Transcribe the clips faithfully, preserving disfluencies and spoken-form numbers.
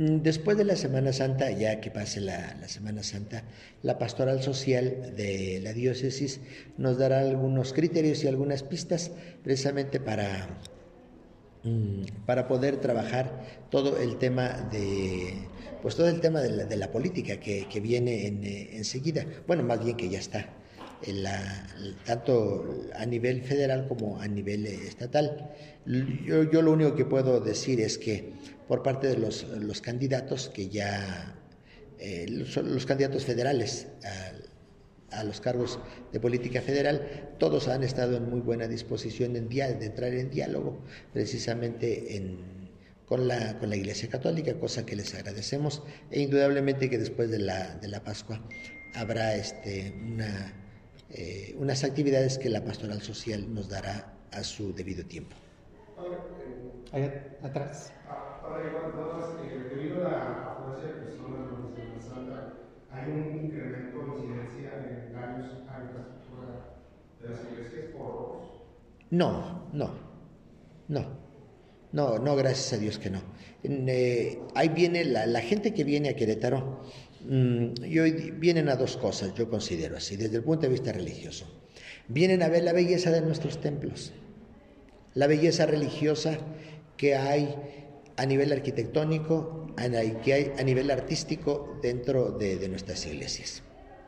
Después de la Semana Santa, ya que pase la, la Semana Santa, la pastoral social de la diócesis nos dará algunos criterios y algunas pistas precisamente para, para poder trabajar todo el tema de, pues todo el tema de la, de la política que, que viene en, eh, enseguida. Bueno, más bien que ya está, en la, tanto a nivel federal como a nivel estatal. Yo, yo lo único que puedo decir es que por parte de los, los candidatos que ya, eh, los, los candidatos federales a, a los cargos de política federal, todos han estado en muy buena disposición en dia, de entrar en diálogo precisamente en, con, la, con la Iglesia Católica, cosa que les agradecemos, e indudablemente que después de la, de la Pascua habrá este, una, eh, unas actividades que la pastoral social nos dará a su debido tiempo. Allá atrás. Ahora, igual, nada más, eh, debido a la afluencia de personas durante Semana Santa, ¿hay un incremento de incidencia en daños a la infraestructura de las iglesias por robos? No, no, no, no, no, gracias a Dios que no. Eh, ahí viene la, la gente que viene a Querétaro, mmm, y hoy vienen a dos cosas, yo considero así, desde el punto de vista religioso. Vienen a ver la belleza de nuestros templos, la belleza religiosa que hay a nivel arquitectónico, que hay a nivel artístico dentro de, de nuestras iglesias.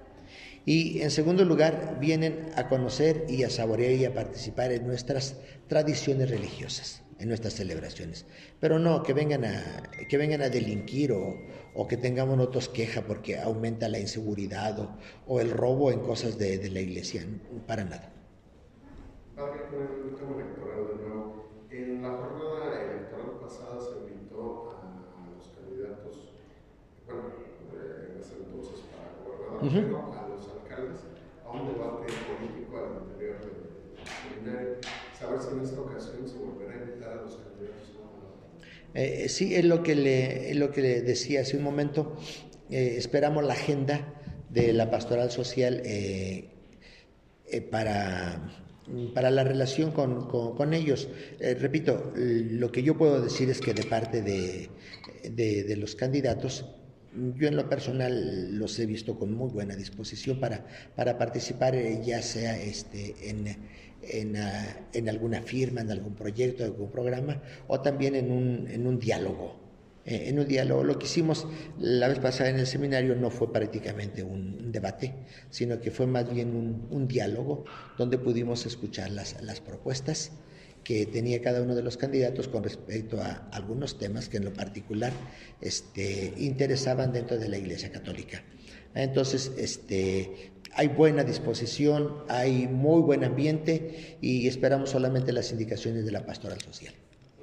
Y en segundo lugar, vienen a conocer y a saborear y a participar en nuestras tradiciones religiosas, en nuestras celebraciones. Pero no que vengan a, que vengan a delinquir o, o que tengamos nosotros queja porque aumenta la inseguridad o, o el robo en cosas de, de la iglesia, para nada. Padre, con el tema electoral de nuevo, en la jornada electoral pasada se invitó a los candidatos, bueno, en ese entonces para gobernador, uh-huh. pero a los alcaldes, a un debate político al interior del seminario. Saber si en esta ocasión se volverá a invitar a los candidatos a gobernador. Eh, sí, es lo que le, es lo que le decía hace un momento. Eh, esperamos la agenda de la pastoral social eh, eh, para... para la relación con, con, con ellos. Eh, repito, lo que yo puedo decir es que de parte de, de, de los candidatos, yo en lo personal los he visto con muy buena disposición para, para participar, eh, ya sea este, en, en, uh, en alguna firma, en algún proyecto, en algún programa, o también en un, en un diálogo. Eh, en un diálogo. Lo que hicimos la vez pasada en el seminario no fue prácticamente un, un debate, sino que fue más bien un, un diálogo donde pudimos escuchar las, las propuestas que tenía cada uno de los candidatos con respecto a algunos temas que en lo particular este, interesaban dentro de la Iglesia Católica. Entonces, este, hay buena disposición, hay muy buen ambiente y esperamos solamente las indicaciones de la pastoral social.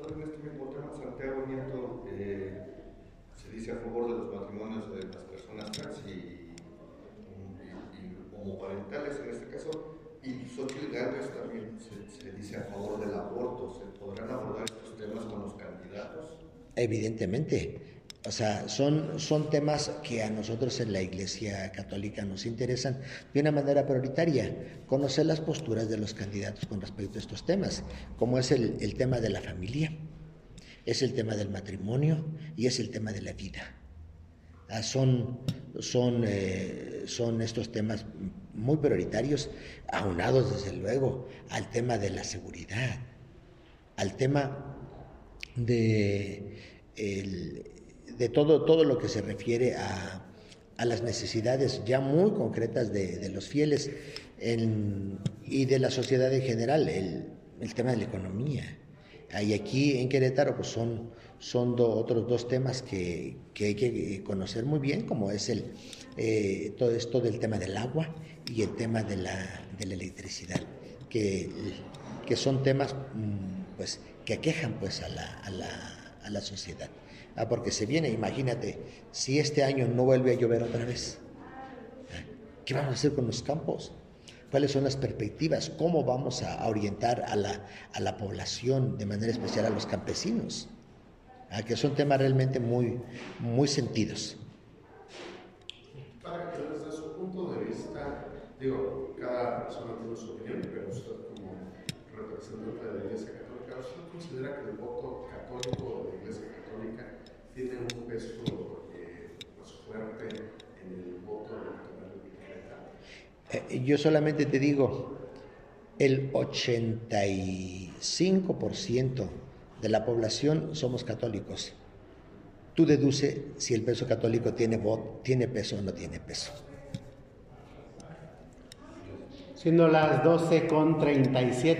A favor de los matrimonios de las personas trans y, y, y homoparentales en este caso, y Xochitl Gálvez también se, se dice a favor del aborto. ¿Se podrán abordar estos temas con los candidatos? Evidentemente, o sea, son, son temas que a nosotros en la Iglesia Católica nos interesan de una manera prioritaria, conocer las posturas de los candidatos con respecto a estos temas, como es el, el tema de la familia, es el tema del matrimonio y es el tema de la vida. Ah, son, son, eh, son estos temas muy prioritarios, aunados desde luego al tema de la seguridad, al tema de, el, de todo, todo lo que se refiere a, a las necesidades ya muy concretas de, de los fieles en, y de la sociedad en general, el, el tema de la economía. Y aquí en Querétaro pues son, son do, otros dos temas que, que hay que conocer muy bien, como es el, eh, todo esto del tema del agua y el tema de la, de la electricidad, que, que son temas pues, que aquejan pues, a, la, a, la, a la sociedad. Ah, porque se viene, imagínate, si este año no vuelve a llover otra vez, ¿qué vamos a hacer con los campos? ¿Cuáles son las perspectivas? ¿Cómo vamos a orientar a la, a la población, de manera especial a los campesinos? ¿Ah? Que son temas realmente muy, muy sentidos. Para que desde su punto de vista, digo, cada persona tiene su opinión, pero usted como representante de la Iglesia Católica, ¿usted considera que el voto católico de la Iglesia Católica tiene un peso Eh, yo solamente te digo, el ochenta y cinco por ciento de la población somos católicos. Tú deduce si el peso católico tiene, voto, tiene peso o no tiene peso. Siendo las doce con treinta y siete.